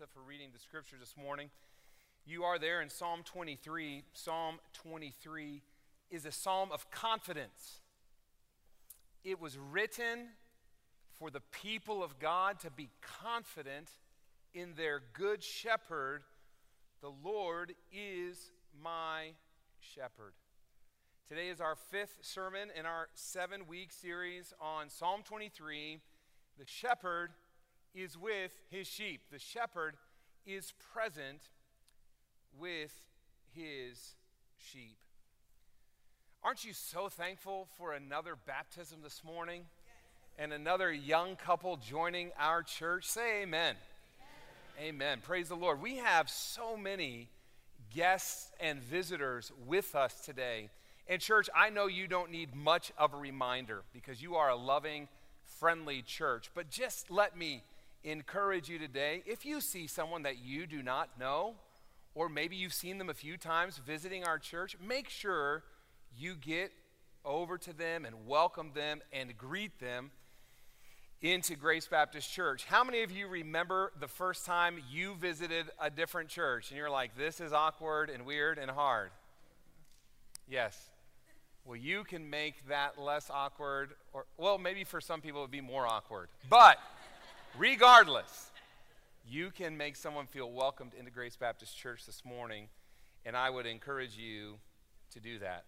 Lisa, for reading the scripture this morning. You are there in Psalm 23. Psalm 23 is a psalm of confidence. It was written for the people of God to be confident in their good shepherd. The Lord is my shepherd. Today is our fifth sermon in our 7-week series on Psalm 23. The shepherd is with his sheep. The shepherd is present with his sheep. Aren't you so thankful for another baptism this morning and another young couple joining our church? Say amen. Amen. Praise the Lord. We have so many guests and visitors with us today. And church, I know you don't need much of a reminder because you are a loving, friendly church. But just let me encourage you today. If you see someone that you do not know, or maybe you've seen them a few times visiting our church, make sure you get over to them and welcome them and greet them into Grace Baptist Church. How many of you remember the first time you visited a different church and you're like, this is awkward and weird and hard? Yes. Well, you can make that less awkward, or, well, maybe for some people it would be more awkward. But regardless, you can make someone feel welcomed into Grace Baptist Church this morning, and I would encourage you to do that.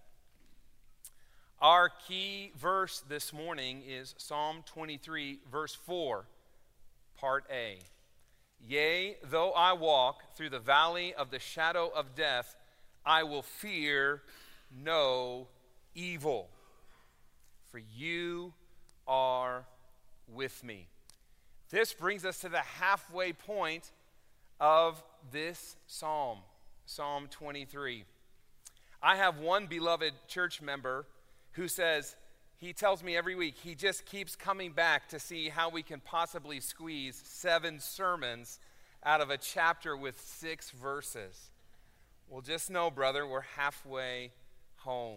Our key verse this morning is Psalm 23, verse 4, part A. Yea, though I walk through the valley of the shadow of death, I will fear no evil, for you are with me. This brings us to the halfway point of this psalm, Psalm 23. I have one beloved church member who says, he tells me every week, he just keeps coming back to see how we can possibly squeeze 7 sermons out of a chapter with 6 verses. Well, just know, brother, we're halfway home.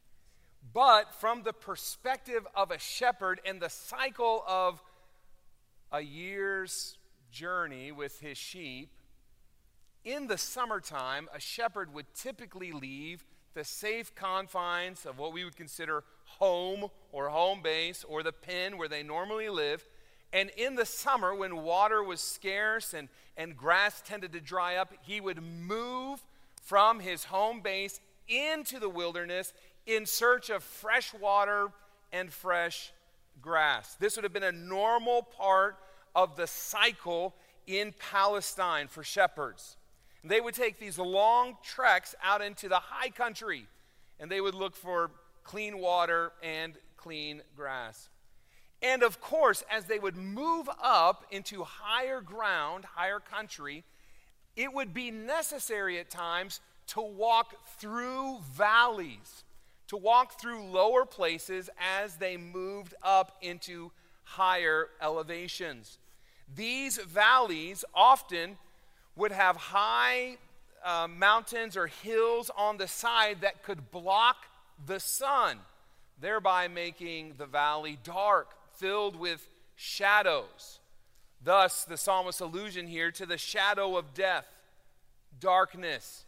But from the perspective of a shepherd and the cycle of a year's journey with his sheep, in the summertime, a shepherd would typically leave the safe confines of what we would consider home or home base or the pen where they normally live. And in the summer, when water was scarce and grass tended to dry up, he would move from his home base into the wilderness in search of fresh water and fresh grass. This would have been a normal part of the cycle in Palestine for shepherds. They would take these long treks out into the high country, and they would look for clean water and clean grass. And of course, as they would move up into higher ground, higher country, it would be necessary at times to walk through valleys, to walk through lower places as they moved up into higher elevations. These valleys often would have high mountains or hills on the side that could block the sun, thereby making the valley dark, filled with shadows. Thus, the psalmist's allusion here to the shadow of death, darkness.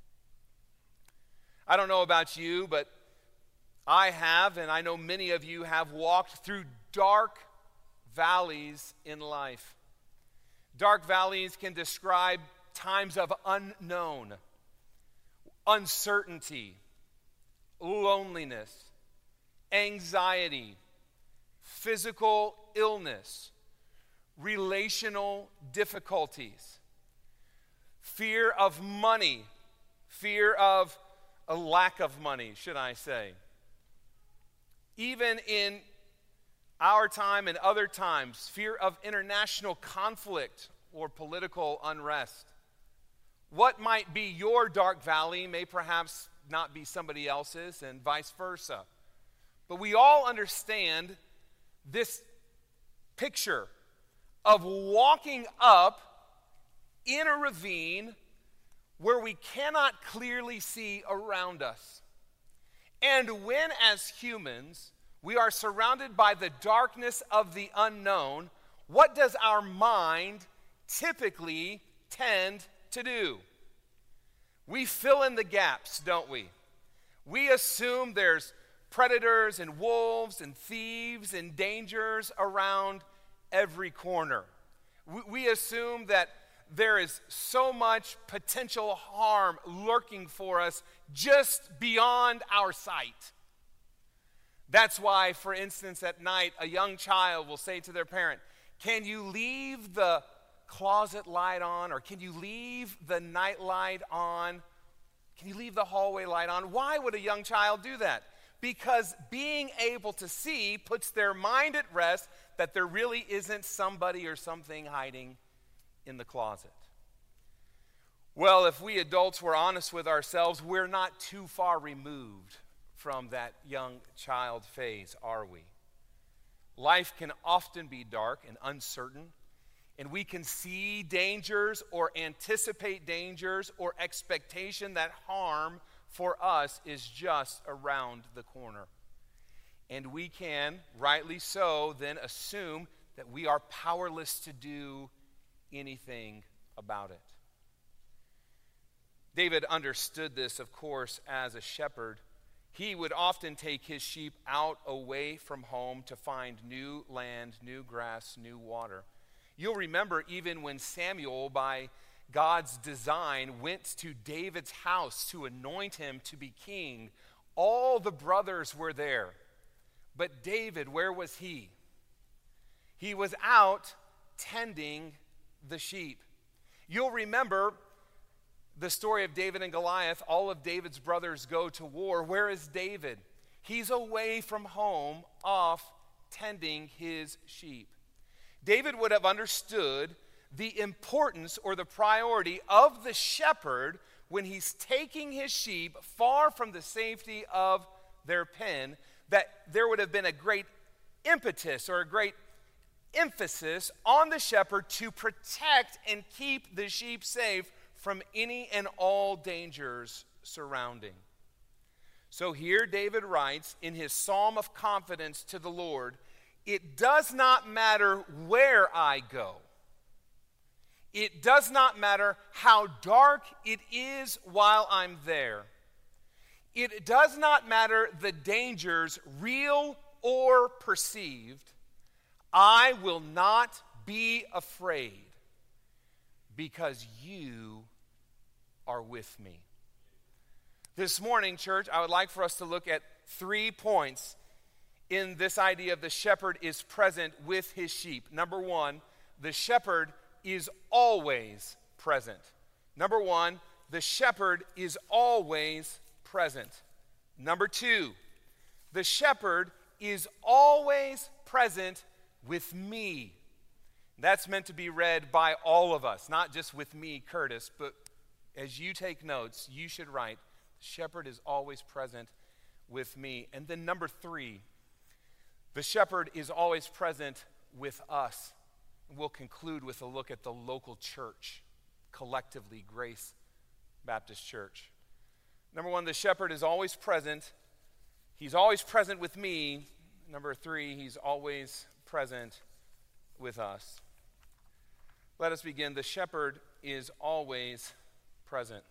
I don't know about you, but I have, and I know many of you have walked through dark valleys in life. Dark valleys can describe times of unknown, uncertainty, loneliness, anxiety, physical illness, relational difficulties, fear of money, fear of a lack of money, should I say. Even in our time and other times, fear of international conflict or political unrest. What might be your dark valley may perhaps not be somebody else's, and vice versa. But we all understand this picture of walking up in a ravine where we cannot clearly see around us. And when, as humans, we are surrounded by the darkness of the unknown, what does our mind typically tend to do. We fill in the gaps, don't we? We assume there's predators and wolves and thieves and dangers around every corner. We assume that there is so much potential harm lurking for us just beyond our sight. That's why, for instance, at night, a young child will say to their parent, "Can you leave the closet light on?" Or "Can you leave the night light on? Can you leave the hallway light on?" Why would a young child do that? Because being able to see puts their mind at rest that there really isn't somebody or something hiding in the closet. Well, if we adults were honest with ourselves, we're not too far removed from that young child phase, are we? Life can often be dark and uncertain, and we can see dangers or anticipate dangers or expectation that harm for us is just around the corner. And we can, rightly so, then assume that we are powerless to do anything about it. David understood this, of course, as a shepherd. He would often take his sheep out away from home to find new land, new grass, new water. You'll remember even when Samuel, by God's design, went to David's house to anoint him to be king, all the brothers were there. But David, where was he? He was out tending the sheep. You'll remember the story of David and Goliath. All of David's brothers go to war. Where is David? He's away from home, off tending his sheep. David would have understood the importance or the priority of the shepherd when he's taking his sheep far from the safety of their pen, that there would have been a great impetus or a great emphasis on the shepherd to protect and keep the sheep safe from any and all dangers surrounding. So here David writes in his psalm of confidence to the Lord, "It does not matter where I go. It does not matter how dark it is while I'm there. It does not matter the dangers, real or perceived. I will not be afraid because you are with me." This morning, church, I would like for us to look at 3 points in this idea of the shepherd is present with his sheep. Number one, the shepherd is always present. Number one, the shepherd is always present. Number two, the shepherd is always present with me. That's meant to be read by all of us, not just with me, Curtis, but as you take notes, you should write, "The shepherd is always present with me." And then number 3, the shepherd is always present with us. We'll conclude with a look at the local church, collectively, Grace Baptist Church. Number 1, the shepherd is always present. He's always present with me. Number 3, he's always present with us. Let us begin. The shepherd is always present.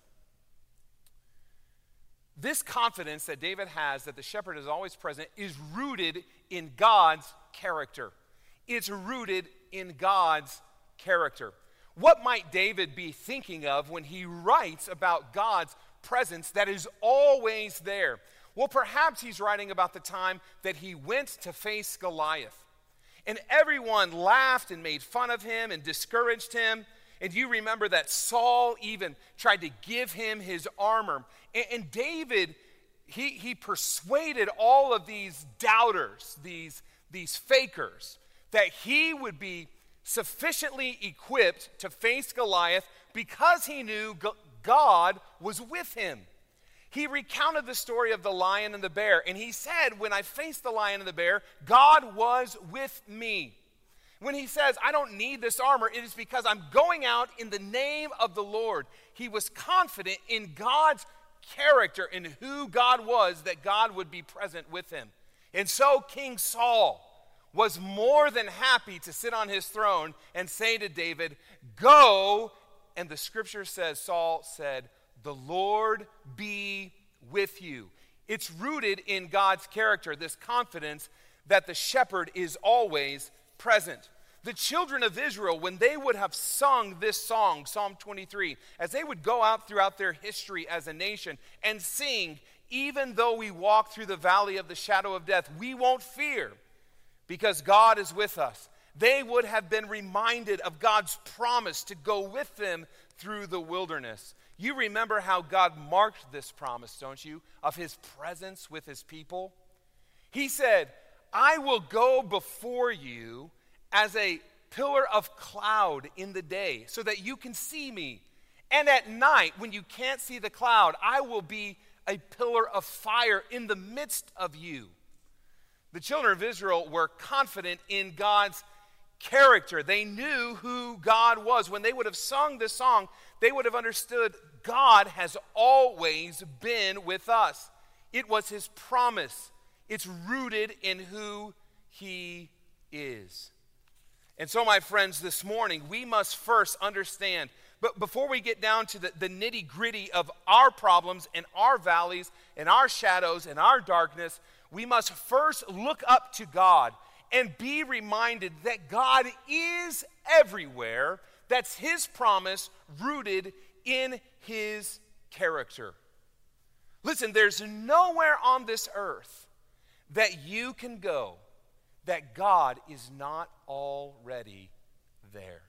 This confidence that David has that the shepherd is always present is rooted in God's character. It's rooted in God's character. What might David be thinking of when he writes about God's presence that is always there? Well, perhaps he's writing about the time that he went to face Goliath. And everyone laughed and made fun of him and discouraged him. And you remember that Saul even tried to give him his armor. And David, he persuaded all of these doubters, these fakers, that he would be sufficiently equipped to face Goliath because he knew God was with him. He recounted the story of the lion and the bear, and he said, "When I faced the lion and the bear, God was with me." When he says, "I don't need this armor, it is because I'm going out in the name of the Lord." He was confident in God's character and who God was, that God would be present with him. And so King Saul was more than happy to sit on his throne and say to David, "Go and the scripture says, Saul said, "The Lord be with you." It's rooted in God's character, this confidence that the shepherd is always present. The children of Israel, when they would have sung this song, Psalm 23, as they would go out throughout their history as a nation and sing, "Even though we walk through the valley of the shadow of death, we won't fear because God is with us." They would have been reminded of God's promise to go with them through the wilderness. You remember how God marked this promise, don't you, of his presence with his people? He said, "I will go before you as a pillar of cloud in the day so that you can see me. And at night, when you can't see the cloud, I will be a pillar of fire in the midst of you." The children of Israel were confident in God's character. They knew who God was. When they would have sung this song, they would have understood God has always been with us. It was his promise. It's rooted in who he is. And so, my friends, this morning, we must first understand, but before we get down to the nitty-gritty of our problems and our valleys and our shadows and our darkness, we must first look up to God and be reminded that God is everywhere. That's his promise rooted in his character. Listen, there's nowhere on this earth that you can go that God is not already there.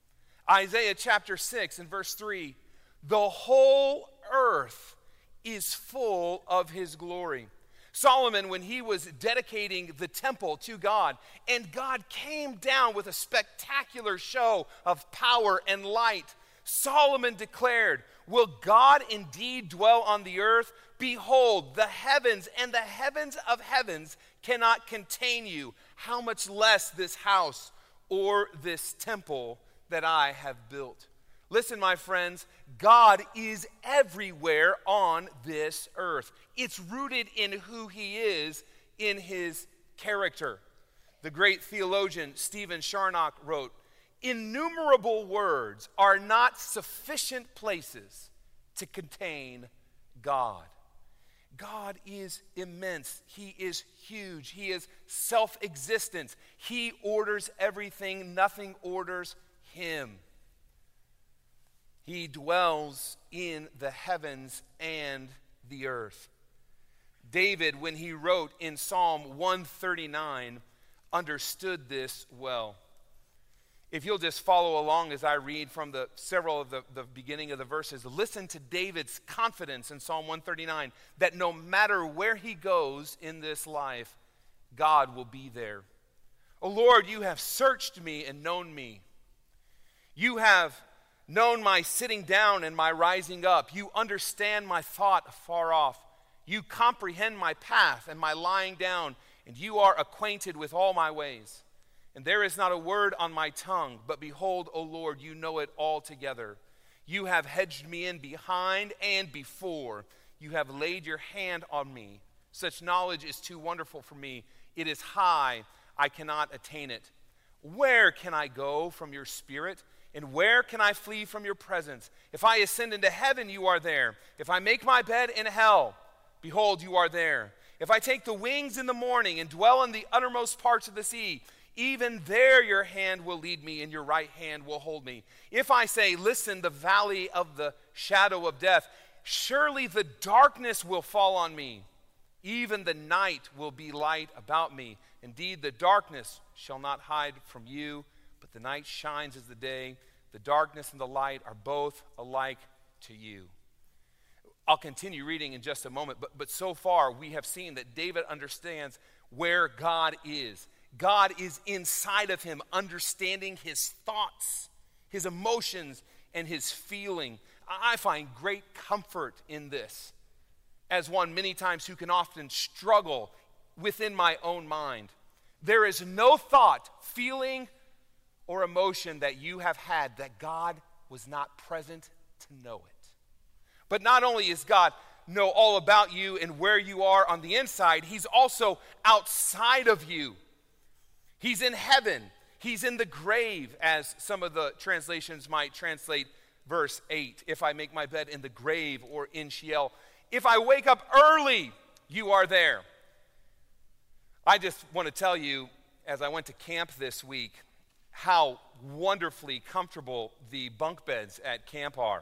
Isaiah chapter 6 and verse 3, "The whole earth is full of his glory." Solomon, when he was dedicating the temple to God, and God came down with a spectacular show of power and light, Solomon declared, "Will God indeed dwell on the earth? Behold, the heavens and the heavens of heavens cannot contain you. How much less this house or this temple that I have built?" Listen, my friends, God is everywhere on this earth. It's rooted in who he is, in his character. The great theologian Stephen Charnock wrote, "Innumerable words are not sufficient places to contain God." God is immense. He is huge. He is self-existent. He orders everything. Nothing orders him. He dwells in the heavens and the earth. David, when he wrote in Psalm 139, understood this well. If you'll just follow along as I read from several of the beginning of the verses, listen to David's confidence in Psalm 139 that no matter where he goes in this life, God will be there. "O Lord, you have searched me and known me. You have known my sitting down and my rising up. You understand my thought afar off. You comprehend my path and my lying down, and you are acquainted with all my ways. And there is not a word on my tongue, but behold, O Lord, you know it altogether. You have hedged me in behind and before. You have laid your hand on me. Such knowledge is too wonderful for me. It is high, I cannot attain it. Where can I go from your spirit? And where can I flee from your presence? If I ascend into heaven, you are there. If I make my bed in hell, behold, you are there. If I take the wings in the morning and dwell in the uttermost parts of the sea, even there your hand will lead me and your right hand will hold me. If I say, listen, the valley of the shadow of death, surely the darkness will fall on me. Even the night will be light about me. Indeed, the darkness shall not hide from you, but the night shines as the day. The darkness and the light are both alike to you." I'll continue reading in just a moment, but so far we have seen that David understands where God is. God is inside of him, understanding his thoughts, his emotions, and his feeling. I find great comfort in this, as one many times who can often struggle within my own mind. There is no thought, feeling, or emotion that you have had that God was not present to know it. But not only is God know all about you and where you are on the inside, he's also outside of you. He's in heaven. He's in the grave, as some of the translations might translate Verse 8, if I make my bed in the grave or in Sheol, if I wake up early, you are there. I just want to tell you, as I went to camp this week, how wonderfully comfortable the bunk beds at camp are.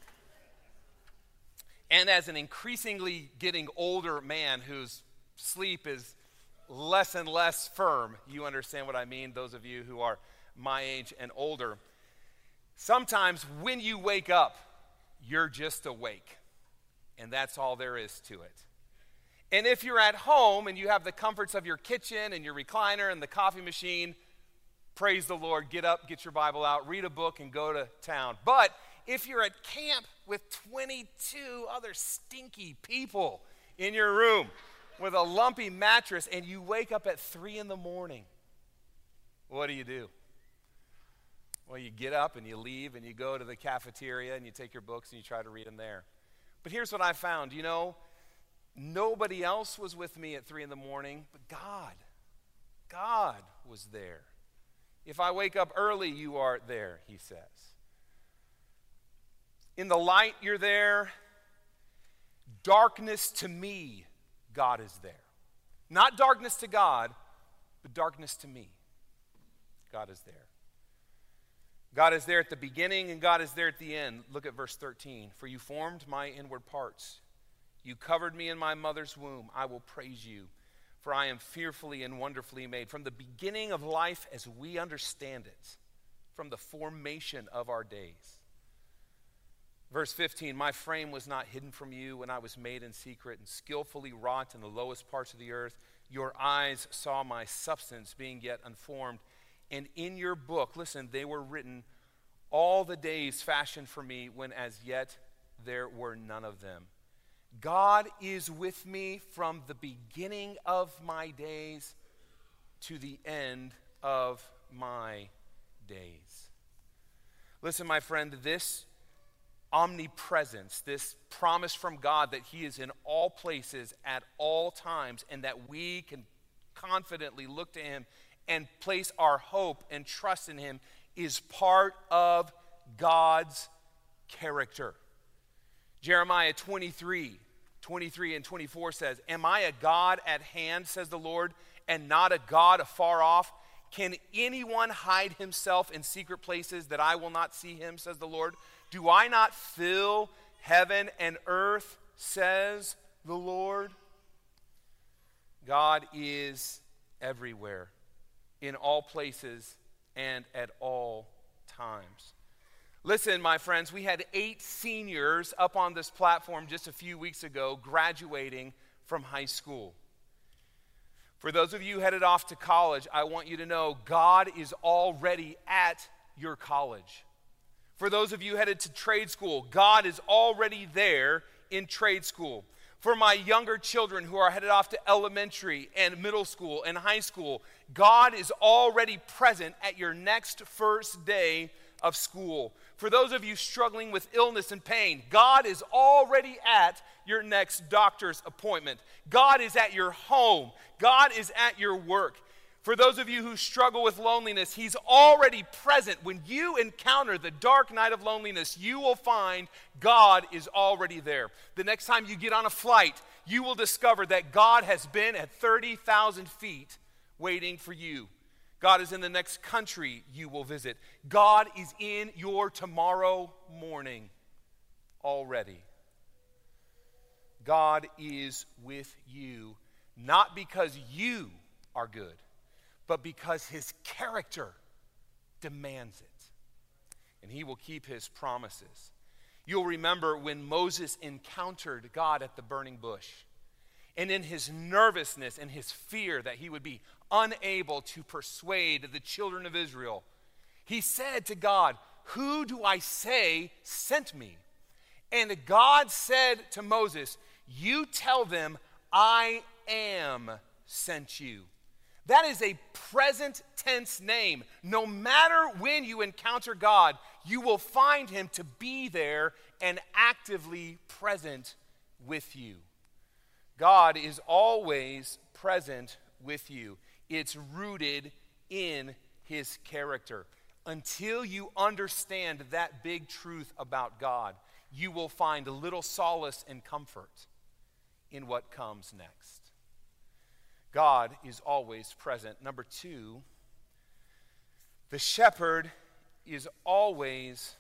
And as an increasingly getting older man whose sleep is less and less firm, you understand what I mean, those of you who are my age and older, sometimes when you wake up, you're just awake. And that's all there is to it. And if you're at home and you have the comforts of your kitchen and your recliner and the coffee machine, praise the Lord, get up, get your Bible out, read a book, and go to town. But if you're at camp with 22 other stinky people in your room with a lumpy mattress and you wake up at 3 in the morning, what do? Well, you get up and you leave and you go to the cafeteria and you take your books and you try to read them there. But here's what I found. You know, nobody else was with me at 3 in the morning, but God was there. If I wake up early, you are there, he says. In the light, you're there. Darkness to me, God is there. Not darkness to God, but darkness to me. God is there. God is there at the beginning and God is there at the end. Look at verse 13. For you formed my inward parts. You covered me in my mother's womb. I will praise you, for I am fearfully and wonderfully made. From the beginning of life as we understand it, from the formation of our days. Verse 15, my frame was not hidden from you when I was made in secret and skillfully wrought in the lowest parts of the earth. Your eyes saw my substance being yet unformed. And in your book, listen, they were written all the days fashioned for me when as yet there were none of them. God is with me from the beginning of my days to the end of my days. Listen, my friend, this omnipresence, this promise from God that he is in all places at all times and that we can confidently look to him and place our hope and trust in him is part of God's character. Jeremiah 23 and 24 says, am I a God at hand, says the Lord, and not a God afar off? Can anyone hide himself in secret places that I will not see him, says the Lord? Do I not fill heaven and earth, says the Lord? God is everywhere, in all places, and at all times. Listen, my friends, we had 8 seniors up on this platform just a few weeks ago graduating from high school. For those of you headed off to college, I want you to know God is already at your college. For those of you headed to trade school, God is already there in trade school. For my younger children who are headed off to elementary and middle school and high school, God is already present at your next first day of school. For those of you struggling with illness and pain, God is already at your next doctor's appointment. God is at your home. God is at your work. For those of you who struggle with loneliness, he's already present. When you encounter the dark night of loneliness, you will find God is already there. The next time you get on a flight, you will discover that God has been at 30,000 feet waiting for you. God is in the next country you will visit. God is in your tomorrow morning already. God is with you, not because you are good, but because his character demands it. And he will keep his promises. You'll remember when Moses encountered God at the burning bush. And in his nervousness and his fear that he would be unable to persuade the children of Israel, he said to God, who do I say sent me? And God said to Moses, you tell them, I am sent you. That is a present tense name. No matter when you encounter God, you will find him to be there and actively present with you. God is always present with you. It's rooted in his character. until you understand that big truth about God, you will find little solace and comfort in what comes next. God is always present. Number two, the shepherd is always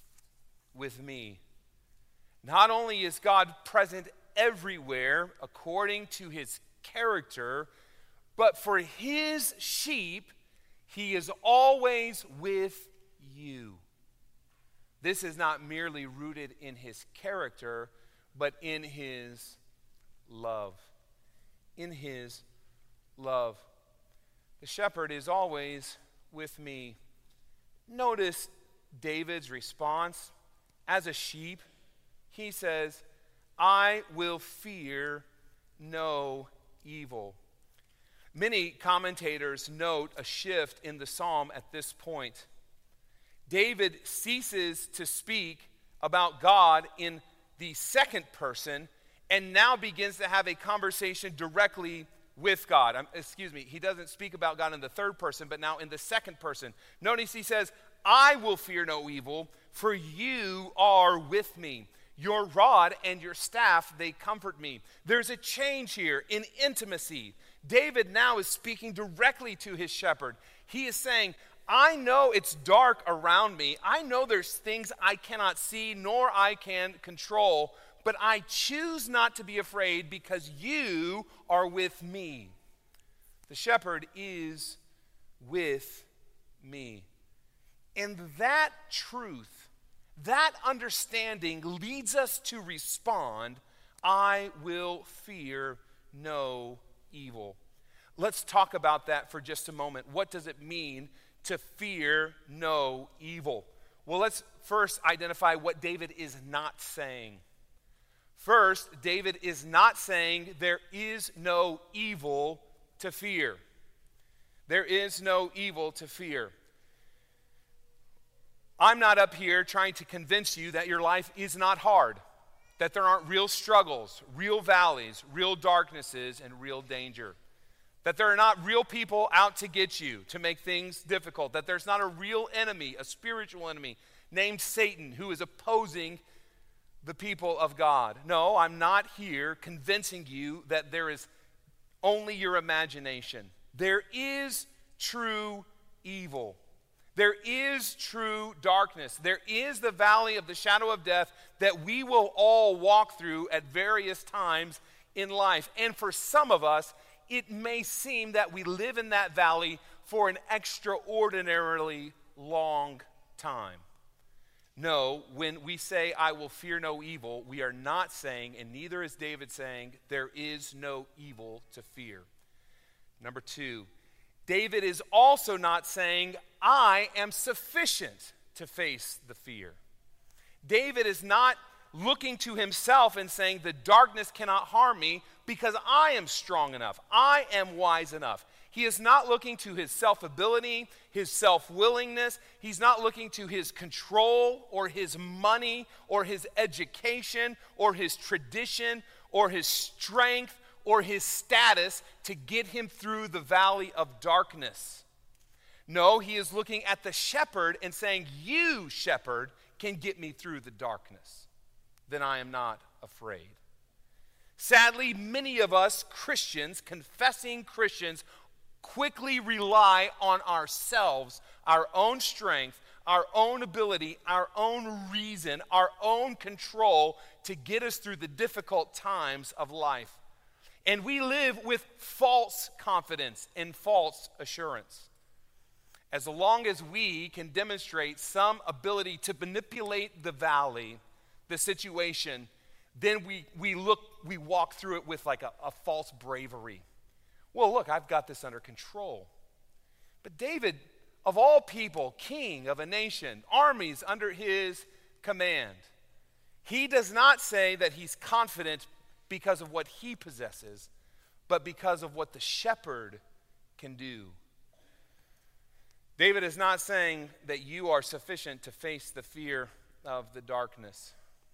with me. Not only is God present everywhere according to his character, but for his sheep, he is always with you. This is not merely rooted in his character, but in his love. In his love. The shepherd is always with me. Notice David's response. As a sheep, he says, I will fear no evil. Many commentators note a shift in the psalm at this point. David ceases to speak about God in the second person and now begins to have a conversation directly with God. He doesn't speak about God in the third person, but now in the second person. Notice he says, I will fear no evil, for you are with me. Your rod and your staff, they comfort me. There's a change here in intimacy. David now is speaking directly to his shepherd. He is saying, I know it's dark around me. I know there's things I cannot see nor I can control, but I choose not to be afraid because you are with me. The shepherd is with me. And that truth, that understanding leads us to respond, I will fear no evil. Let's talk about that for just a moment. What does it mean to fear no evil? Well, let's first identify what David is not saying. First, David is not saying there is no evil to fear. There is no evil to fear. I'm not up here trying to convince you that your life is not hard, that there aren't real struggles, real valleys, real darknesses, and real danger. That there are not real people out to get you, to make things difficult. That there's not a real enemy, a spiritual enemy, named Satan, who is opposing the people of God. No, I'm not here convincing you that there is only your imagination. There is true evil. There is true darkness. There is the valley of the shadow of death that we will all walk through at various times in life. And for some of us, it may seem that we live in that valley for an extraordinarily long time. No, when we say, I will fear no evil, we are not saying, and neither is David saying, there is no evil to fear. Number two, David is also not saying, I am sufficient to face the fear. David is not looking to himself and saying, the darkness cannot harm me because I am strong enough. I am wise enough. He is not looking to his self-ability, his self-willingness. He's not looking to his control or his money or his education or his tradition or his strength or his status to get him through the valley of darkness. No, he is looking at the shepherd and saying, you, shepherd, can get me through the darkness. Then I am not afraid. Sadly, many of us Christians, confessing Christians, quickly rely on ourselves, our own strength, our own ability, our own reason, our own control to get us through the difficult times of life. And we live with false confidence and false assurance. As long as we can demonstrate some ability to manipulate the valley, the situation, then we walk through it with like a false bravery. Well, look, I've got this under control. But David, of all people, king of a nation, armies under his command, he does not say that he's confident because of what he possesses, but because of what the shepherd can do. David is not saying that you are sufficient to face the fear of the darkness.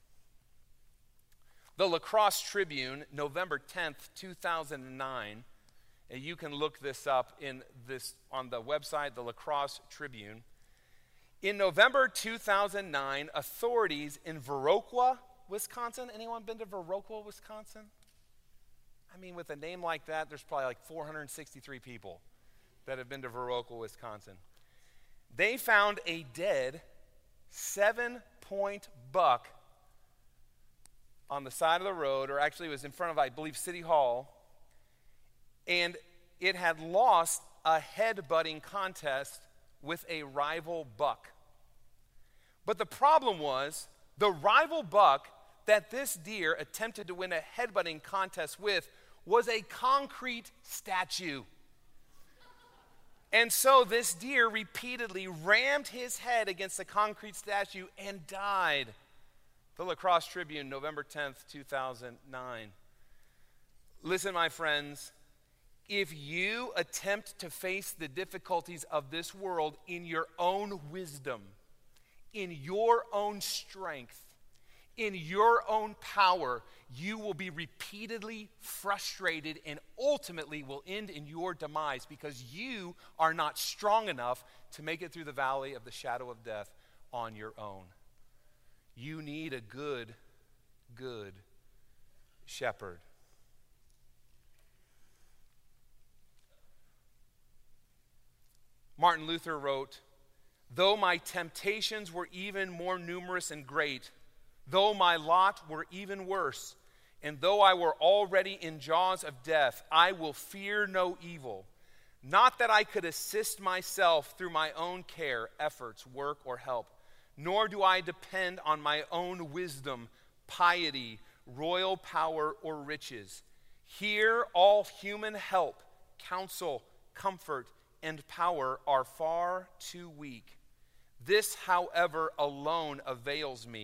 The La Crosse Tribune, November 10th, 2009, and you can look this up on the website, the La Crosse Tribune. In November 2009, authorities in Viroqua, Wisconsin, anyone been to Viroqua, Wisconsin? I mean, with a name like that, there's probably like 463 people that have been to Viroqua, Wisconsin. They found a dead 7-point buck on the side of the road, or actually it was in front of, I believe, City Hall, and it had lost a head-butting contest with a rival buck. But the problem was, the rival buck that this deer attempted to win a head-butting contest with was a concrete statue. And so this deer repeatedly rammed his head against the concrete statue and died. The La Crosse Tribune, November 10th, 2009. Listen, my friends, if you attempt to face the difficulties of this world in your own wisdom, in your own strength, in your own power, you will be repeatedly frustrated and ultimately will end in your demise because you are not strong enough to make it through the valley of the shadow of death on your own. You need a good shepherd. Martin Luther wrote, "Though my temptations were even more numerous and great, though my lot were even worse, and though I were already in jaws of death, I will fear no evil. Not that I could assist myself through my own care, efforts, work, or help, nor do I depend on my own wisdom, piety, royal power, or riches. Here all human help, counsel, comfort, and power are far too weak. This, however, alone avails me, ...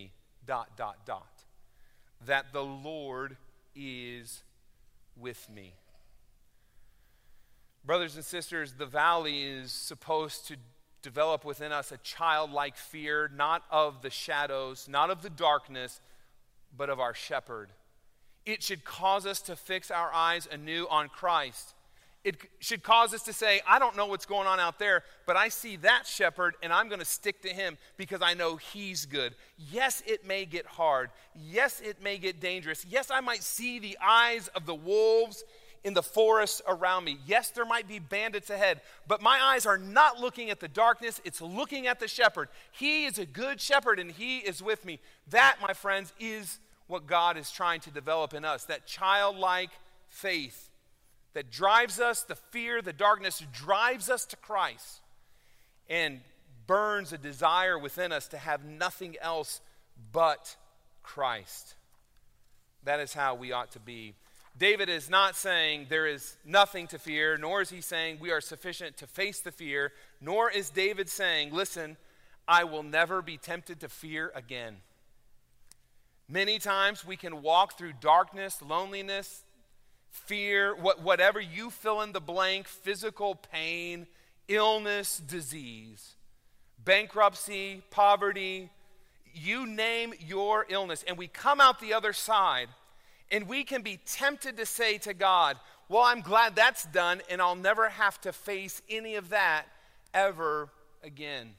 that the Lord is with me." Brothers and sisters, the valley is supposed to develop within us a childlike fear, not of the shadows, not of the darkness, but of our shepherd. It should cause us to fix our eyes anew on Christ. It should cause us to say, I don't know what's going on out there, but I see that shepherd and I'm going to stick to him because I know he's good. Yes, it may get hard. Yes, it may get dangerous. Yes, I might see the eyes of the wolves in the forest around me. Yes, there might be bandits ahead, but my eyes are not looking at the darkness. It's looking at the shepherd. He is a good shepherd and he is with me. That, my friends, is what God is trying to develop in us, that childlike faith that drives us, the fear, the darkness drives us to Christ and burns a desire within us to have nothing else but Christ. That is how we ought to be. David is not saying there is nothing to fear, nor is he saying we are sufficient to face the fear, nor is David saying, listen, I will never be tempted to fear again. Many times we can walk through darkness, loneliness, fear, whatever you fill in the blank, physical pain, illness, disease, bankruptcy, poverty, you name your illness. And we come out the other side and we can be tempted to say to God, well, I'm glad that's done and I'll never have to face any of that ever again.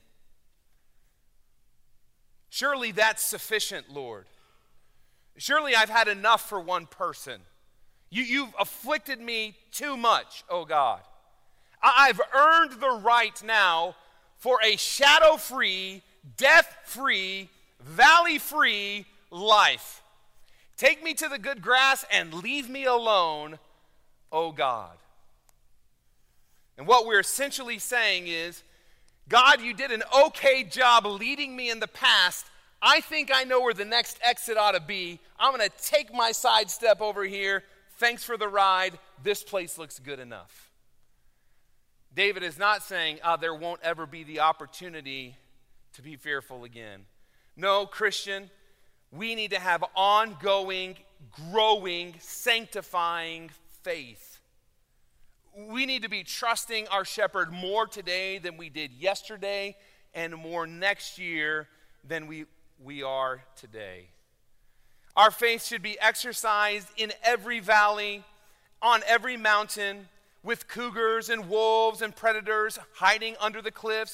Surely that's sufficient, Lord. Surely I've had enough for one person. You've afflicted me too much, oh God. I've earned the right now for a shadow-free, death-free, valley-free life. Take me to the good grass and leave me alone, oh God. And what we're essentially saying is, God, you did an okay job leading me in the past. I think I know where the next exit ought to be. I'm going to take my sidestep over here. Thanks for the ride. This place looks good enough. David is not saying, there won't ever be the opportunity to be fearful again. No, Christian, we need to have ongoing, growing, sanctifying faith. We need to be trusting our shepherd more today than we did yesterday and more next year than we are today. Our faith should be exercised in every valley, on every mountain, with cougars and wolves and predators hiding under the cliffs,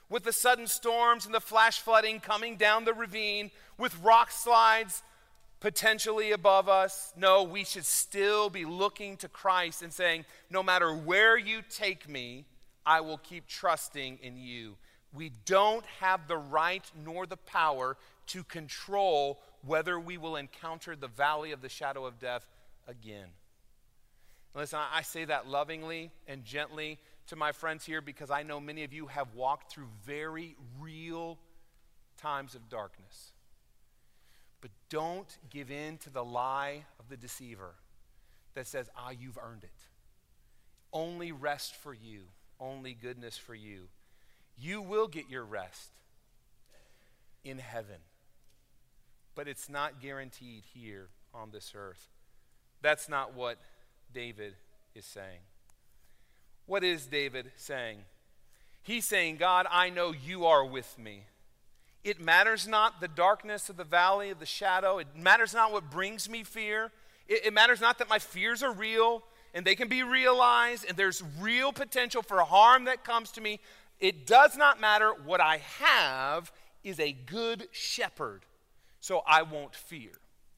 with the sudden storms and the flash flooding coming down the ravine, with rock slides potentially above us. No, we should still be looking to Christ and saying, no matter where you take me, I will keep trusting in you. We don't have the right nor the power to control whether we will encounter the valley of the shadow of death again. Listen, I say that lovingly and gently to my friends here because I know many of you have walked through very real times of darkness. But don't give in to the lie of the deceiver that says, you've earned it. Only rest for you, only goodness for you. You will get your rest in heaven, but it's not guaranteed here on this earth. That's not what David is saying. What is David saying? He's saying, God, I know you are with me. It matters not the darkness of the valley of the shadow. It matters not what brings me fear. It matters not that my fears are real and they can be realized and there's real potential for harm that comes to me. It does not matter. What I have is a good shepherd, so I won't fear.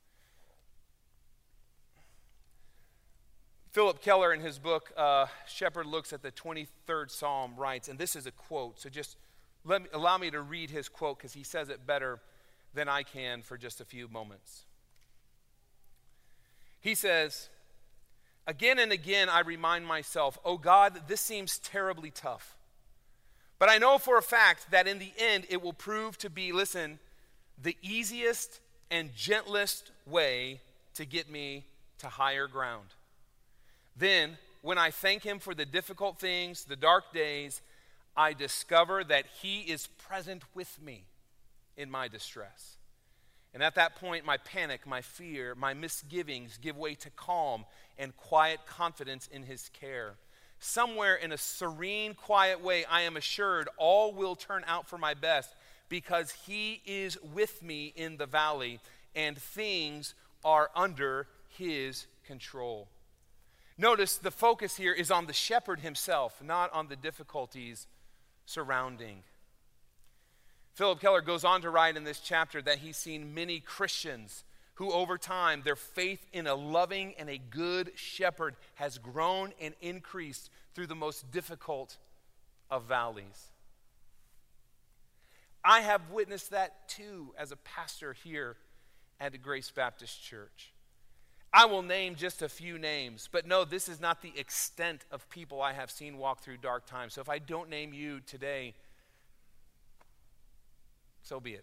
Philip Keller, in his book, Shepherd Looks at the 23rd Psalm, writes, and this is a quote, so just allow me to read his quote because he says it better than I can for just a few moments. He says, again and again I remind myself, oh God, this seems terribly tough. But I know for a fact that in the end it will prove to be, listen, the easiest and gentlest way to get me to higher ground. Then, when I thank him for the difficult things, the dark days, I discover that he is present with me in my distress. And at that point, my panic, my fear, my misgivings give way to calm and quiet confidence in his care. Somewhere in a serene, quiet way, I am assured all will turn out for my best because he is with me in the valley and things are under his control. Notice the focus here is on the shepherd himself, not on the difficulties surrounding. Philip Keller goes on to write in this chapter that he's seen many Christians who over time, their faith in a loving and a good shepherd has grown and increased through the most difficult of valleys. I have witnessed that too as a pastor here at the Grace Baptist Church. I will name just a few names, but no, this is not the extent of people I have seen walk through dark times. So if I don't name you today, so be it.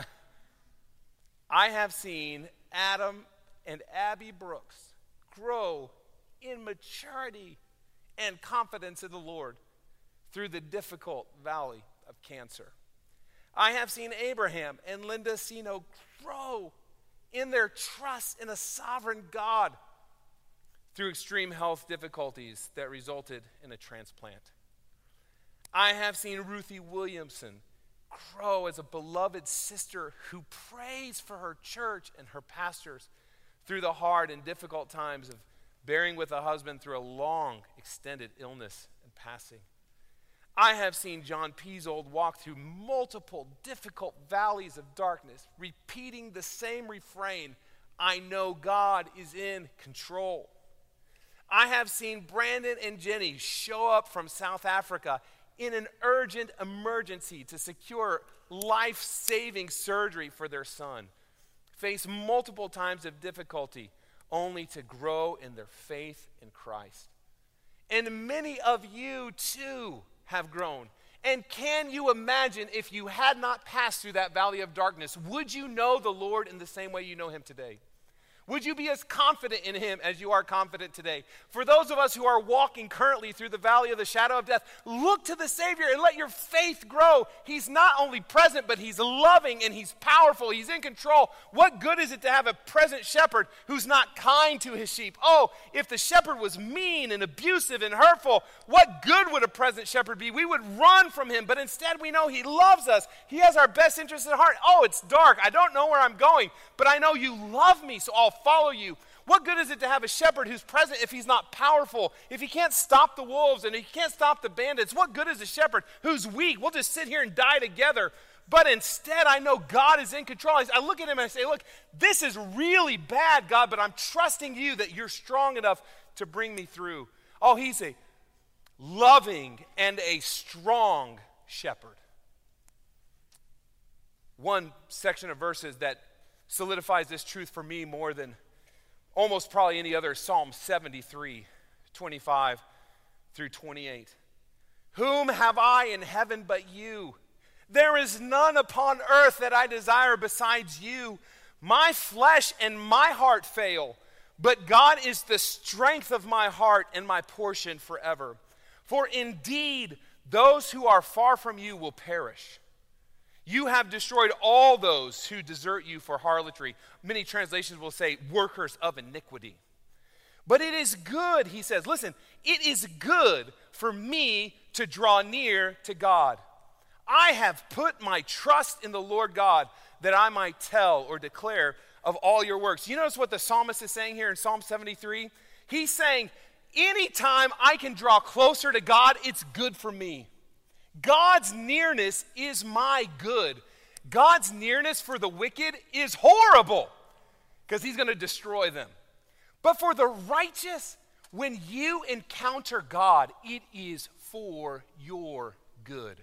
I have seen Adam and Abby Brooks grow in maturity and confidence in the Lord through the difficult valley of cancer. I have seen Abraham and Linda Sino grow in their trust in a sovereign God through extreme health difficulties that resulted in a transplant. I have seen Ruthie Williamson grow as a beloved sister who prays for her church and her pastors through the hard and difficult times of bearing with a husband through a long, extended illness and passing. I have seen John Peasold walk through multiple difficult valleys of darkness, repeating the same refrain, I know God is in control. I have seen Brandon and Jenny show up from South Africa in an urgent emergency to secure life-saving surgery for their son, face multiple times of difficulty, only to grow in their faith in Christ. And many of you, too, have grown. And can you imagine if you had not passed through that valley of darkness, would you know the Lord in the same way you know him today? Would you be as confident in him as you are confident today? For those of us who are walking currently through the valley of the shadow of death, look to the Savior and let your faith grow. He's not only present, but he's loving and he's powerful. He's in control. What good is it to have a present shepherd who's not kind to his sheep? Oh, if the shepherd was mean and abusive and hurtful, what good would a present shepherd be? We would run from him, but instead we know he loves us. He has our best interests at heart. Oh, it's dark. I don't know where I'm going, but I know you love me, so I'll follow you. What good is it to have a shepherd who's present if he's not powerful? If he can't stop the wolves and he can't stop the bandits, what good is a shepherd who's weak? We'll just sit here and die together. But instead, I know God is in control. I look at him and I say, look, this is really bad, God, but I'm trusting you that you're strong enough to bring me through. Oh, he's a loving and a strong shepherd. One section of verses that solidifies this truth for me more than almost probably any other, Psalm 73, 25 through 28. Whom have I in heaven but you? There is none upon earth that I desire besides you. My flesh and my heart fail, but God is the strength of my heart and my portion forever. For indeed, those who are far from you will perish. You have destroyed all those who desert you for harlotry. Many translations will say workers of iniquity. But it is good, he says, listen, it is good for me to draw near to God. I have put my trust in the Lord God that I might tell or declare of all your works. You notice what the psalmist is saying here in Psalm 73? He's saying, anytime I can draw closer to God, it's good for me. God's nearness is my good. God's nearness for the wicked is horrible because he's going to destroy them. But for the righteous, when you encounter God, it is for your good.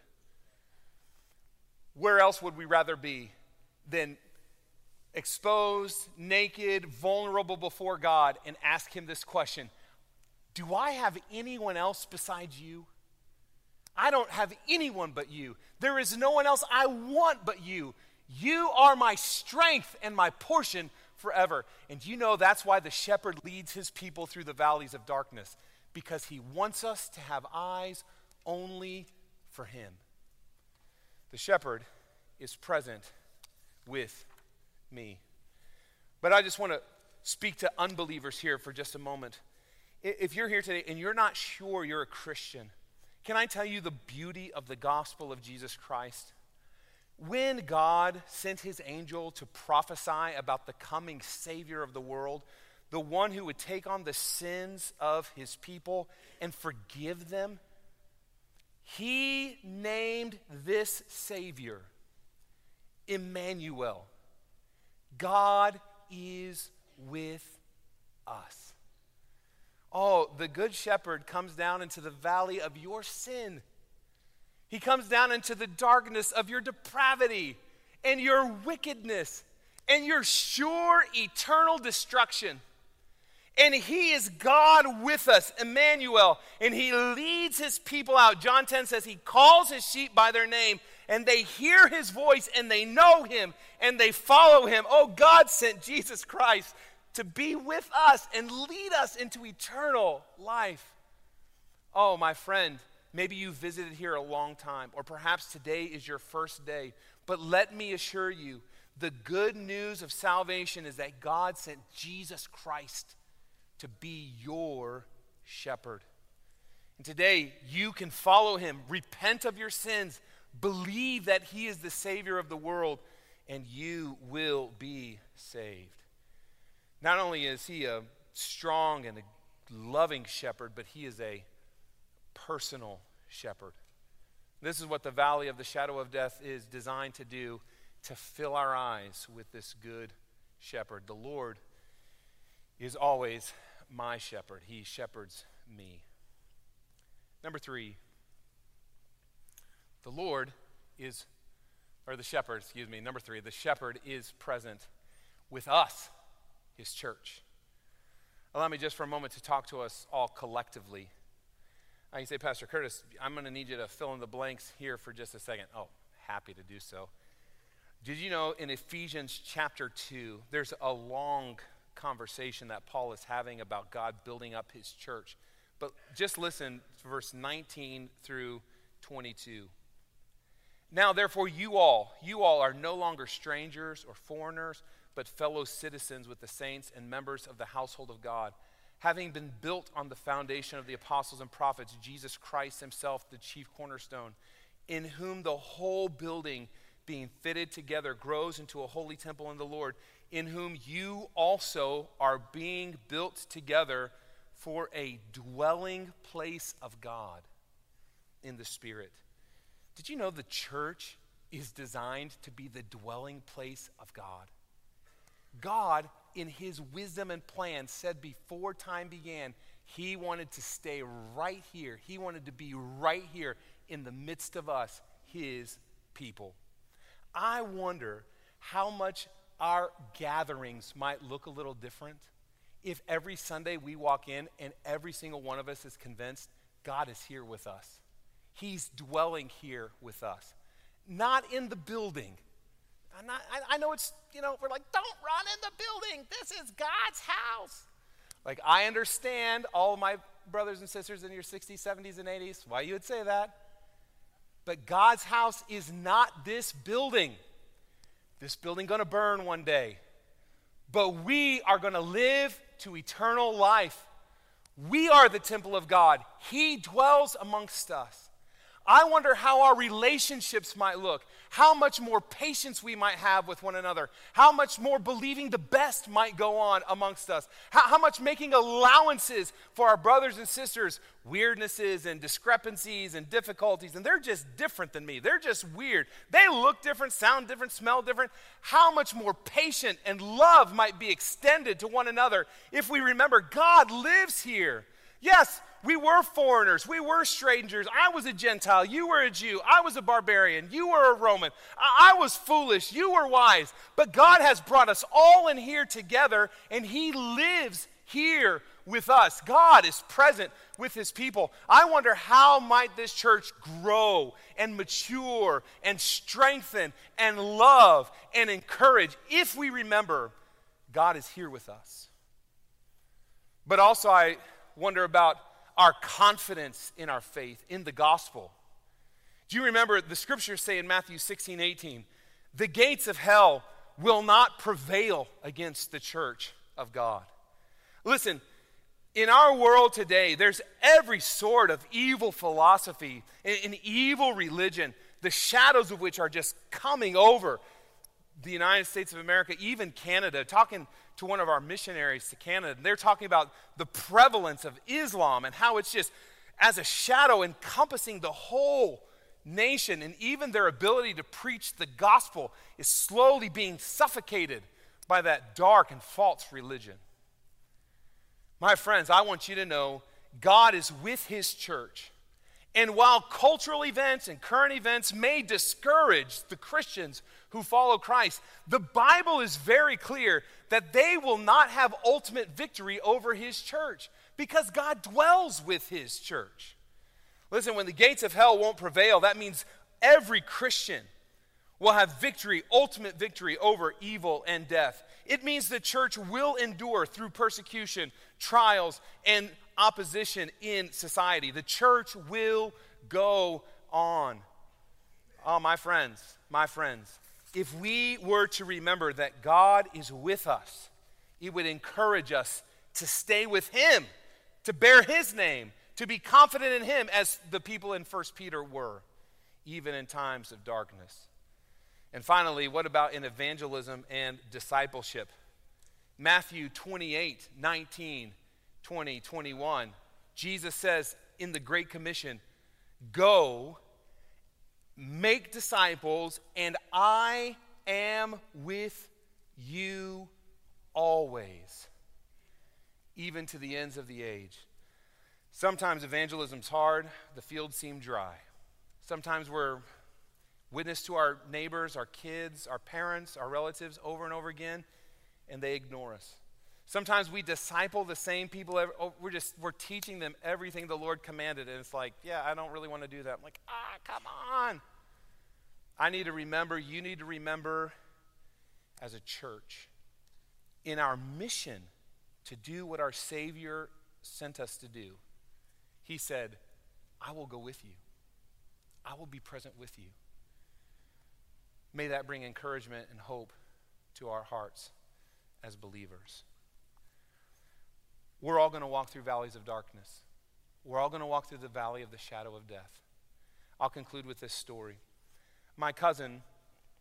Where else would we rather be than exposed, naked, vulnerable before God and ask him this question? Do I have anyone else besides you? I don't have anyone but you. There is no one else I want but you. You are my strength and my portion forever. And you know that's why the shepherd leads his people through the valleys of darkness, because he wants us to have eyes only for him. The shepherd is present with me. But I just want to speak to unbelievers here for just a moment. If you're here today and you're not sure you're a Christian, can I tell you the beauty of the gospel of Jesus Christ? When God sent his angel to prophesy about the coming Savior of the world, the one who would take on the sins of his people and forgive them, he named this Savior Emmanuel. God is with us. Oh, the good shepherd comes down into the valley of your sin. He comes down into the darkness of your depravity and your wickedness and your sure eternal destruction. And he is God with us, Emmanuel, and he leads his people out. John 10 says he calls his sheep by their name, and they hear his voice, and they know him, and they follow him. Oh, God sent Jesus Christ to be with us and lead us into eternal life. Oh, my friend, maybe you visited here a long time, or perhaps today is your first day. But let me assure you, the good news of salvation is that God sent Jesus Christ to be your shepherd. And today, you can follow him, repent of your sins, believe that he is the Savior of the world, and you will be saved. Not only is he a strong and a loving shepherd, but he is a personal shepherd. This is what the valley of the shadow of death is designed to do, to fill our eyes with this good shepherd. The Lord is always my shepherd. He shepherds me. Number 3, the shepherd is present with us, his church. Allow me just for a moment to talk to us all collectively. I can say, Pastor Curtis, I'm going to need you to fill in the blanks here for just a second. Oh, happy to do so. Did you know in Ephesians chapter 2, there's a long conversation that Paul is having about God building up his church. But just listen to verse 19 through 22. Now, therefore, you all are no longer strangers or foreigners, but fellow citizens with the saints and members of the household of God, having been built on the foundation of the apostles and prophets, Jesus Christ himself, the chief cornerstone, in whom the whole building being fitted together, grows into a holy temple in the Lord, in whom you also are being built together for a dwelling place of God in the Spirit. Did you know the church is designed to be the dwelling place of God? God, in his wisdom and plan, said before time began, he wanted to stay right here. He wanted to be right here in the midst of us, his people. I wonder how much our gatherings might look a little different if every Sunday we walk in and every single one of us is convinced God is here with us. He's dwelling here with us. Not in the building. I know it's, we're like, don't run in the building. This is God's house. Like, I understand all of my brothers and sisters in your 60s, 70s, and 80s, why you would say that. But God's house is not this building. This building going to burn one day. But we are going to live to eternal life. We are the temple of God. He dwells amongst us. I wonder how our relationships might look, how much more patience we might have with one another, how much more believing the best might go on amongst us, how much making allowances for our brothers and sisters' weirdnesses and discrepancies and difficulties, and they're just different than me. They're just weird. They look different, sound different, smell different. How much more patient and love might be extended to one another if we remember God lives here. Yes, we were foreigners. We were strangers. I was a Gentile. You were a Jew. I was a barbarian. You were a Roman. I was foolish. You were wise. But God has brought us all in here together, and he lives here with us. God is present with his people. I wonder how might this church grow and mature and strengthen and love and encourage if we remember God is here with us. But also I wonder about our confidence in our faith, in the gospel. Do you remember the scriptures say in Matthew 16:18, the gates of hell will not prevail against the church of God. Listen, in our world today, there's every sort of evil philosophy and evil religion, the shadows of which are just coming over the United States of America, even Canada. Talking to one of our missionaries to Canada, and they're talking about the prevalence of Islam and how it's just as a shadow encompassing the whole nation, and even their ability to preach the gospel is slowly being suffocated by that dark and false religion. My friends, I want you to know God is with his church. And while cultural events and current events may discourage the Christians who follow Christ, the Bible is very clear that they will not have ultimate victory over his church because God dwells with his church. Listen, when the gates of hell won't prevail, that means every Christian will have victory, ultimate victory over evil and death. It means the church will endure through persecution, trials, and opposition in society. The church will go on. Oh, my friends, if we were to remember that God is with us, it would encourage us to stay with him, to bear his name, to be confident in him as the people in 1 Peter were, even in times of darkness. And finally, what about in evangelism and discipleship? Matthew 28:19, 20, 21. Jesus says in the Great Commission, go, make disciples, and I am with you always, even to the ends of the age. Sometimes evangelism's hard. The fields seem dry. Sometimes we're witness to our neighbors, our kids, our parents, our relatives over and over again, and they ignore us. Sometimes we disciple the same people. We're teaching them everything the Lord commanded, and it's like, yeah, I don't really want to do that. I'm like, come on. I need to remember, you need to remember as a church, in our mission to do what our Savior sent us to do, he said, I will go with you. I will be present with you. May that bring encouragement and hope to our hearts as believers. We're all going to walk through valleys of darkness. We're all going to walk through the valley of the shadow of death. I'll conclude with this story. My cousin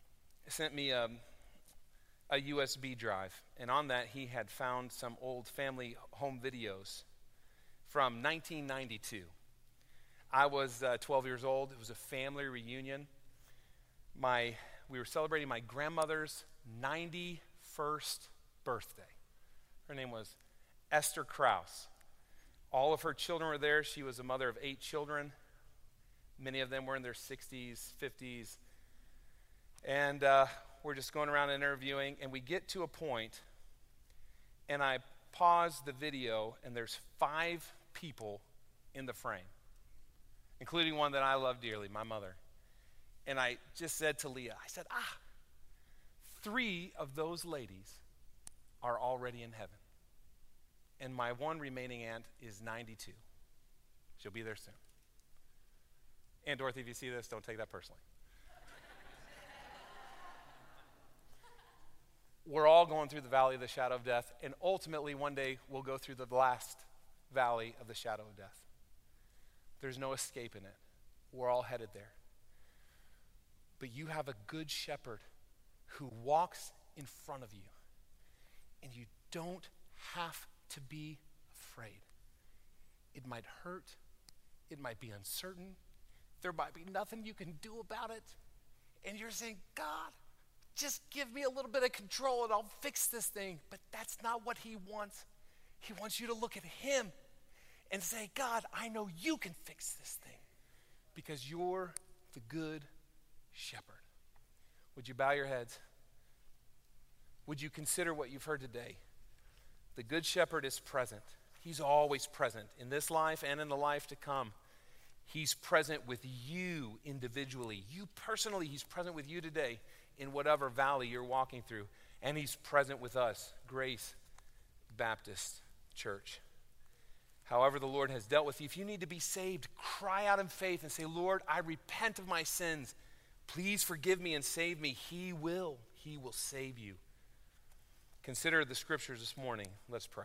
sent me a USB drive, and on that he had found some old family home videos from 1992. I was 12 years old. It was a family reunion. We were celebrating my grandmother's 91st birthday. Her name was Esther Krause. All of her children were there. She was a mother of 8 children. Many of them were in their 60s, 50s. And we're just going around interviewing, and we get to a point, and I pause the video, and there's 5 people in the frame, including one that I love dearly, my mother. And I just said to Leah, I said, 3 of those ladies are already in heaven. And my one remaining aunt is 92. She'll be there soon. Aunt Dorothy, if you see this, don't take that personally. We're all going through the valley of the shadow of death, and ultimately one day we'll go through the last valley of the shadow of death. There's no escape in it. We're all headed there. But you have a good shepherd who walks in front of you, and you don't have to be afraid. It might hurt. It might be uncertain. There might be nothing you can do about it. And you're saying, God, just give me a little bit of control and I'll fix this thing. But that's not what he wants. He wants you to look at him and say, God, I know you can fix this thing because you're the good shepherd. Would you bow your heads? Would you consider what you've heard today? The good shepherd is present. He's always present in this life and in the life to come. He's present with you individually. You personally, he's present with you today in whatever valley you're walking through. And he's present with us, Grace Baptist Church. However the Lord has dealt with you, if you need to be saved, cry out in faith and say, Lord, I repent of my sins. Please forgive me and save me. He will save you. Consider the scriptures this morning. Let's pray.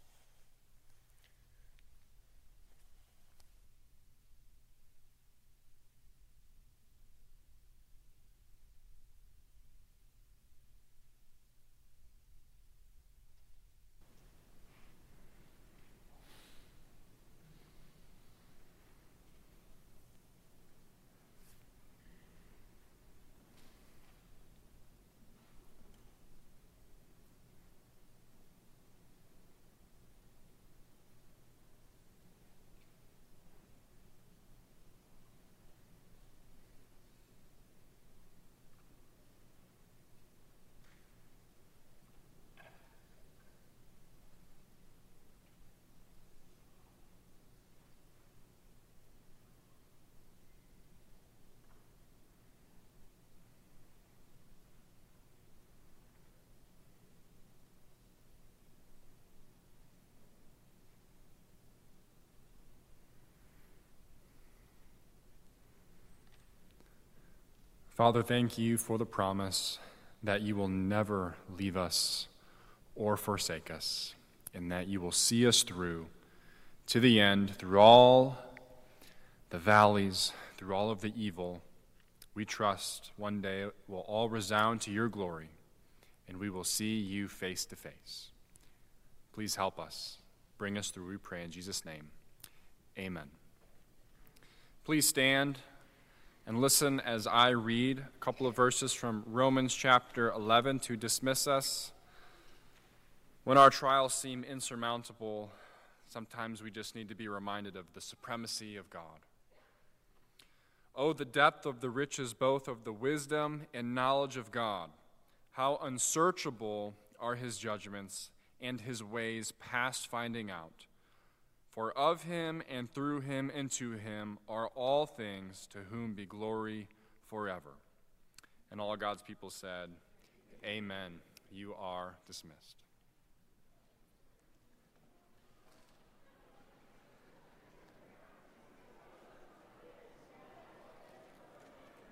Father, thank you for the promise that you will never leave us or forsake us, and that you will see us through to the end, through all the valleys, through all of the evil. We trust one day it will all resound to your glory, and we will see you face to face. Please help us. Bring us through, we pray in Jesus' name. Amen. Please stand and listen as I read a couple of verses from Romans chapter 11 to dismiss us. When our trials seem insurmountable, sometimes we just need to be reminded of the supremacy of God. Oh, the depth of the riches both of the wisdom and knowledge of God. How unsearchable are his judgments and his ways past finding out. For of him and through him and to him are all things, to whom be glory forever. And all God's people said, Amen. You are dismissed.